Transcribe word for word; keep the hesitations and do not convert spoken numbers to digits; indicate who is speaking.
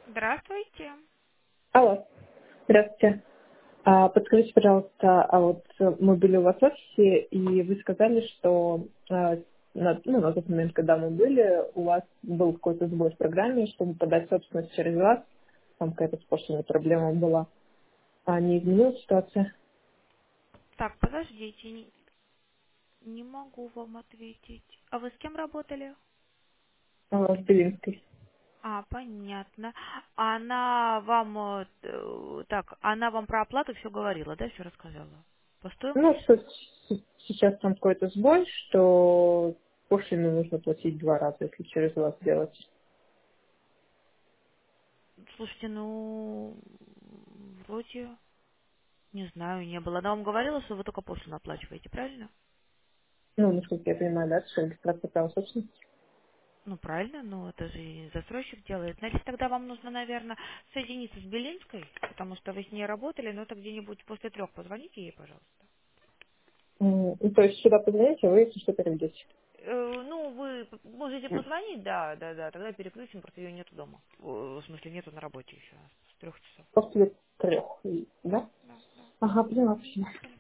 Speaker 1: Здравствуйте.
Speaker 2: Алло, здравствуйте. А, подскажите, пожалуйста, а вот э, мы были у вас в офисе, и вы сказали, что а, на, ну, на тот момент, когда мы были, у вас был какой-то сбой в программе, чтобы подать собственность через вас, там какая-то спорная проблема была. А не изменилась ситуация?
Speaker 1: Так, подождите, не, не могу вам ответить. А вы с кем работали?
Speaker 2: А, с Белинской.
Speaker 1: А, понятно. Она вам, э, э, так, она вам про оплату все говорила, да, все рассказала? По
Speaker 2: Ну,
Speaker 1: стоимости?
Speaker 2: что с- сейчас там какой-то сбой, что пошлину нужно платить два раза, если через вас делать.
Speaker 1: Слушайте, ну, вроде, не знаю, не было. Она вам говорила, что вы только пошлину оплачиваете, правильно?
Speaker 2: Ну, насколько я понимаю, да, что регистрация права собственности.
Speaker 1: Ну, правильно, но это же и застройщик делает. Значит, тогда вам нужно, наверное, соединиться с Белинской, потому что вы с ней работали, но это где-нибудь после трех позвоните ей, пожалуйста.
Speaker 2: М, ну, то есть сюда позвоните, а вы, если что, перейдете.
Speaker 1: Э, ну, вы п- можете позвонить, да, да, да, тогда переключим, просто ее нету дома. О, в смысле, нету на работе еще с трех часов.
Speaker 2: После трех, да?
Speaker 1: Да, да, да.
Speaker 2: Ага, поняла, спасибо.
Speaker 1: Мгм.